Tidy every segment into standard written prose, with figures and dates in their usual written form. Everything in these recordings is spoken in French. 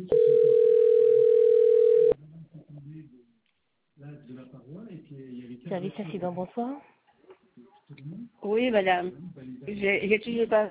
Service incident, bonsoir. Oui, madame. J'ai toujours pas...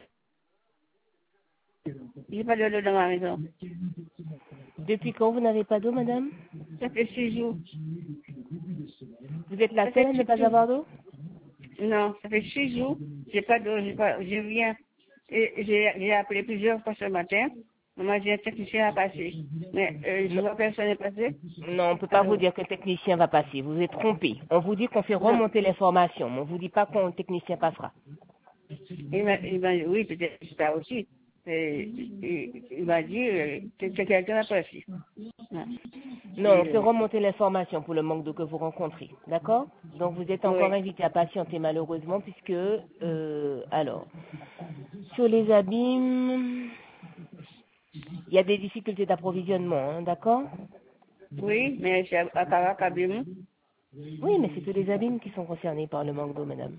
j'ai pas de l'eau dans ma maison. Depuis quand vous n'avez pas d'eau, madame? Ça fait 6 jours. Vous êtes la Ça seule fait à ne 6 pas jours. avoir d'eau? Non, ça fait 6 jours. J'ai pas d'eau, j'ai rien. Et j'ai appelé plusieurs fois ce matin. On m'a dit un technicien a passé. Mais je vois personne n'est passé. Non, on ne peut pas vous Alors, dire que le technicien va passer. Vous êtes trompé. On vous dit qu'on fait non. remonter l'information, mais on ne vous dit pas quand le technicien passera. Il m'a dit, oui, peut-être c'est ça aussi. Il m'a dit que quelqu'un a passé. Ouais. Non, on fait remonter l'information pour le manque d'eau que vous rencontrez. D'accord? Donc vous êtes encore Oui. invité à patienter malheureusement puisque, alors, sur les abîmes, il y a des difficultés d'approvisionnement, hein, d'accord? Oui, mais c'est à Caracabim. Oui, mais c'est tous les abîmes qui sont concernés par le manque d'eau, madame.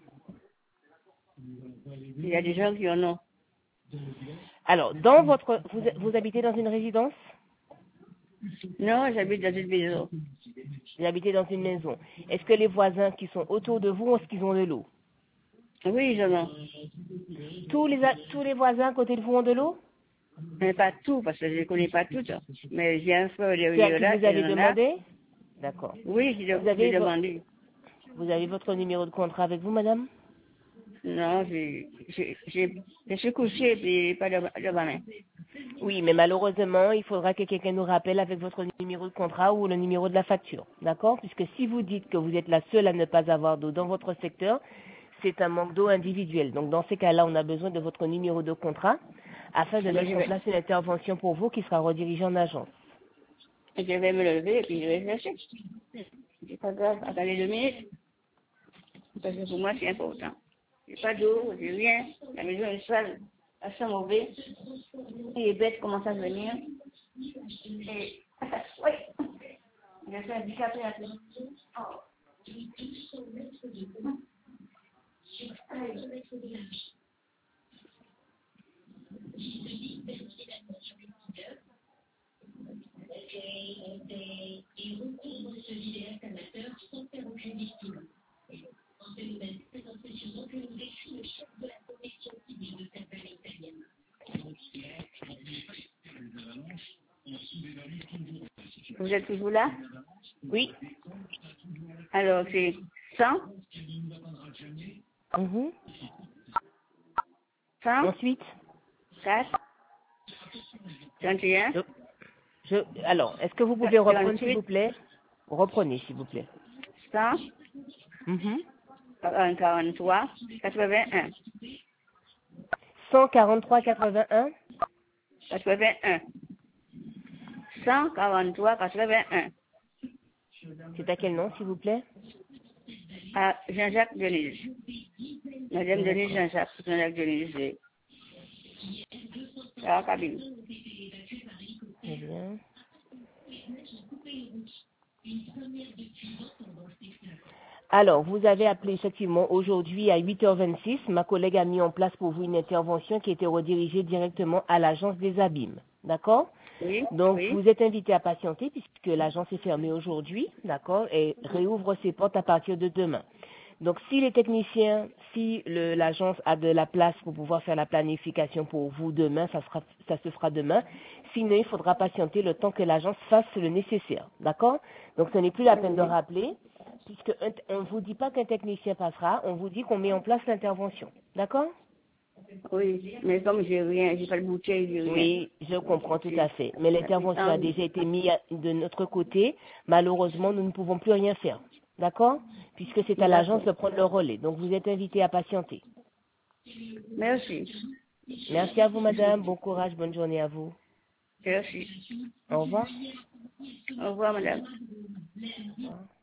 Il y a des gens qui en ont. Alors, vous habitez dans une résidence? Non, j'habite dans une maison. Vous habitez dans une maison. Est-ce que les voisins qui sont autour de vous, est-ce qu'ils ont de l'eau? Oui, ils en ont. Tous les voisins à côté de vous ont de l'eau? Mais pas tout, parce que je ne connais pas tout. Mais j'ai un frère C'est à derrière qui là, vous il avez en a. demandé? D'accord. Oui, Vous j'ai avez, demandé. vous avez votre numéro de contrat avec vous, madame? Non, je suis couché et puis pas de ma main. Oui, mais malheureusement, il faudra que quelqu'un nous rappelle avec votre numéro de contrat ou le numéro de la facture. D'accord? Puisque si vous dites que vous êtes la seule à ne pas avoir d'eau dans votre secteur, c'est un manque d'eau individuel. Donc, dans ces cas-là, on a besoin de votre numéro de contrat afin de Alors, mettre en place une intervention pour vous qui sera redirigée en agence. je vais me lever et puis je vais chercher. C'est pas grave, attendez 2 minutes. Parce que pour moi, c'est important. J'ai pas d'eau, j'ai rien. La maison est sale, elle sent mauvais. Les bêtes commencent à venir. Et, oui, je suis handicapée à tout. Oh. Vous êtes toujours là? Oui. Alors, c'est 100, Mhm. 100, Ensuite, 4, 31, alors, est-ce que vous pouvez reprendre, s'il 38, vous plaît? Reprenez, s'il vous plaît. 100, Mhm. 43, 81, 143,81. 81, 143, 81. C'est à quel nom, s'il vous plaît? À Jean-Jacques Denise. Madame Denise Jean-Jacques Denise. À la cabine. Très bien. Alors, vous avez appelé effectivement aujourd'hui à 8h26. Ma collègue a mis en place pour vous une intervention qui était redirigée directement à l'agence des abîmes. D'accord? Oui, Donc, oui. vous êtes invité à patienter puisque l'agence est fermée aujourd'hui, d'accord, et réouvre ses portes à partir de demain. Donc, si les techniciens, si l'agence a de la place pour pouvoir faire la planification pour vous demain, ça se fera demain. Sinon, il faudra patienter le temps que l'agence fasse le nécessaire, d'accord? Donc, ce n'est plus la peine de rappeler, puisque on ne vous dit pas qu'un technicien passera, on vous dit qu'on met en place l'intervention, d'accord? Oui, mais comme j'ai rien, j'ai pas de bouteille, j'ai rien. Oui, je comprends tout à fait. Mais l'intervention a déjà été mise de notre côté. Malheureusement, nous ne pouvons plus rien faire. D'accord? Puisque c'est à l'agence de prendre le relais. Donc, vous êtes invité à patienter. Merci. Merci à vous, madame. Bon courage. Bonne journée à vous. Merci. Au revoir. Au revoir, madame. Au revoir.